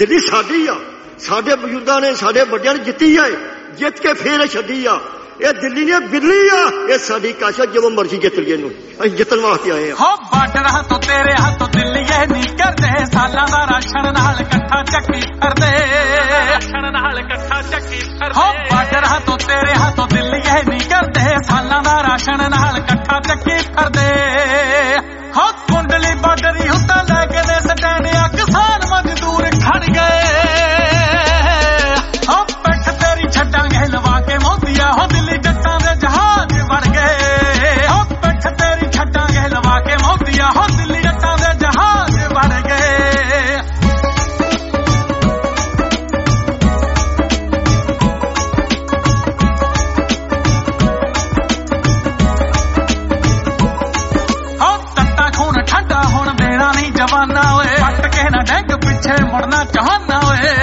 ਦਿੱਲੀ ਸਾਡੀ ਆ, ਸਾਡੇ ਬਜ਼ੁਰਗਾਂ ਨੇ ਸਾਡੇ ਵੱਡਿਆਂ ਨੇ ਜਿੱਤੀ ਆ, ਜਿੱਤ ਕੇ ਫੇਰ ਛੱਡੀ ਆ। ਇਹ ਦਿੱਲੀ ਨੇ ਬਿੱਲੀ ਆ, ਇਹ ਸਾਡੀ ਕਾਸ਼ਾ ਜਦੋਂ ਮਰਜ਼ੀ ਜਿੱਤ ਲਈਏ ਇਹਨੂੰ, ਅਸੀਂ ਜਿੱਤਣ ਵਾਸਤੇ ਆਏ ਆ। ਹੋ ਬਾਰਡਰ ਹੱਥੋਂ ਤੇਰੇ ਹੱਥੋਂ ਦਿੱਲੀ ਇਹ ਨਹੀਂ ਕਰਦੇ, ਸਾਲਾਂ ਦਾ ਰਾਸ਼ਨ ਨਾਲ ਇਕੱਠਾ ਚੱਕੀ ਫਿਰਦੇ, ਰਾਸ਼ਨ ਨਾਲ ਇਕੱਠਾ ਚੱਕੀ ਫਿਰਦੇ। ਹੋ ਬਾਰਡਰ ਹੱਥੋਂ ਤੇਰੇ ਹੱਥੋਂ ਦਿੱਲੀ ਇਹ ਨਹੀਂ ਕਰਦੇ, ਸਾਲਾਂ ਦਾ ਰਾਸ਼ਨ ਨਾਲ ਇਕੱਠਾ ਚੱਕੀ ਫਿਰਦੇ। ਹੋ ਕੁੰਡਲੀ ਬਾਰਡਰੀ ਹੁੰਦਾ ਲੈ ਕੇ ਦੇ ਸਟੈਂਡ ਆ, ਕਿਸਾਨ ਮਜ਼ਦੂਰ ਖੜ ਗਏ। ਹੋ ਪਿੱਠ ਤੇਰੀ ਛੱਡਾਂਗੇ ਲਵਾ ਕੇ ਮੋਦੀਆ, ਹੋ ਦਿੱਲੀ ਜੱਟਾਂ ਦੇ ਜਹਾਜ਼ ਵੜ ਗਏ। ਹੋ ਪਿੱਠ ਤੇਰੀ ਛੱਡਾਂਗੇ ਲਵਾ ਕੇ ਮੋਦੀਆ, ਹੋ ਦਿੱਲੀ ਜੱਟਾਂ ਦੇ ਜਹਾਜ਼ ਵੜ ਗਏ। ਹੋ ਤੱਤਾ ਖੂਨ ਠੰਡਾ ਹੁਣ ਦੇਣਾ ਨਹੀਂ ਜਵਾਨਾ ਓਏ, ਪੱਟ ਕੇ ਨਾ ਡੈਂਗ ਪਿੱਛੇ ਮੁੜਨਾ ਚਾਹਨਾ ਓਏ।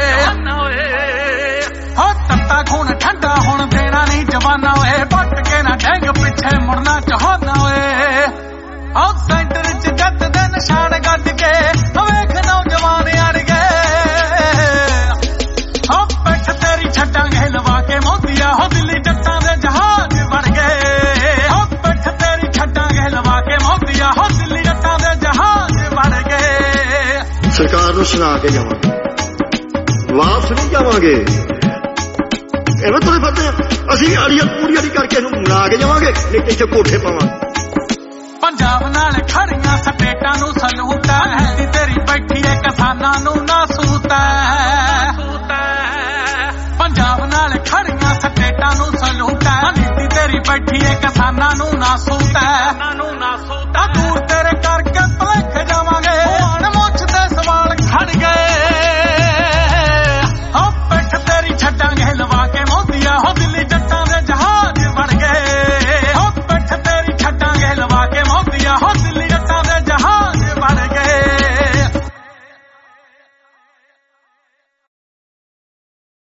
ਹੋ ਤੱਤਾ ਖੂਨ ਠੰਡਾ ਹੁਣ ਦੇਣਾ ਨਹੀਂ ਜਵਾਨਾ ਓਏ, ਪੱਟ ਕੇ ਨਾ ਡੈਂਗ ਪਿੱਛੇ ਮੁੜਨਾ ਚਾਹਨਾ ਓਏ। ਹੋ ਸੈਂਟਰ ਚ ਜੱਟ ਦੇ ਨਿਸ਼ਾਨ ਗੱਡ ਕੇ ਵੇਖ ਨੌਜਵਾਨ ਅੜ ਗਏ। ਹੋ ਪਿੱਠ ਤੇਰੀ ਛੱਡਾਂਗੇ ਲਵਾ ਕੇ ਮੋਦੀਆ, ਹੋ ਦਿੱਲੀ ਜੱਟਾਂ ਦੇ ਜਹਾਜ਼ ਵੜ ਗਏ। ਹੋ ਪਿੱਠ ਤੇਰੀ ਛੱਡਾਂਗੇ ਲਵਾ ਕੇ ਮੋਦੀਆ, ਹੋ ਦਿੱਲੀ ਜੱਟਾਂ ਦੇ ਜਹਾਜ਼ ਵੜ ਗਏ। ਸਰਕਾਰ ਨੂੰ ਸੁਣਾ ਕੇ ਜਾਵਾਂਗੇ, ਵਾਪਸ ਨਹੀਂ ਜਾਵਾਂਗੇ। ਐਵੇਂ ਤੁਰੇ ਫਿਰਦੇ ਆ ਅਸੀਂ, ਆੜੀਆਂ ਪੂਰੀਆਂ ਨਹੀਂ ਕਰਕੇ ਇਹਨੂੰ ਮਨਾ ਕੇ ਜਾਵਾਂਗੇ, ਨਹੀਂ ਇੱਥੇ ਕੋਠੇ ਪਾਵਾਂਗੇ। ਪੰਜਾਬ ਨਾਲ ਖੜੀਆਂ ਸਟੇਟਾਂ ਨੂੰ ਸਲੂਟ ਹੈ, ਨੀਤੀ ਤੇਰੀ ਬੈਠੀ ਏ ਕਿਸਾਨਾਂ ਨੂੰ ਨਾ ਸੂਤ ਹੈ। ਪੰਜਾਬ ਨਾਲ ਖੜੀਆਂ ਸਟੇਟਾਂ ਨੂੰ ਸਲੂਟ ਹੈ, ਨੀਤੀ ਤੇਰੀ ਬੈਠੀ ਏ ਕਿਸਾਨਾਂ ਨੂੰ ਨਾ ਸੂਤ ਹੈ। ਦੂਰ ਤੇਰੇ ਕਰਕੇ